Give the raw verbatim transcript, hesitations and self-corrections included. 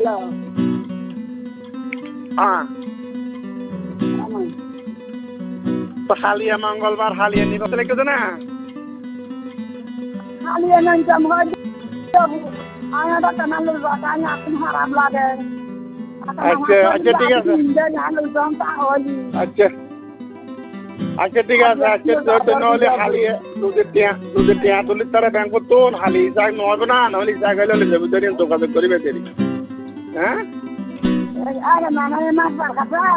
hello হ্যাঁ তো হালিয়া মঙ্গলবার হালিয়া নিব তাহলে কেউ না হালিয়া নাই জমা আয়াটা কানাল বাগান এখন খারাপ লাগে আচ্ছা আচ্ছা ঠিক আছে আচ্ছা আচ্ছা ঠিক আছে আচ্ছা নহলে হালিয়া দুধের টিয়া দুধের টিয়া তুলি তারা ব্যাংক তো হালি যাক নহবে না নহলে যাক হলে যাবি ধরি যোগাযোগ করিবে দেরি হ্যাঁ আরে মানে মাছ বার খাবে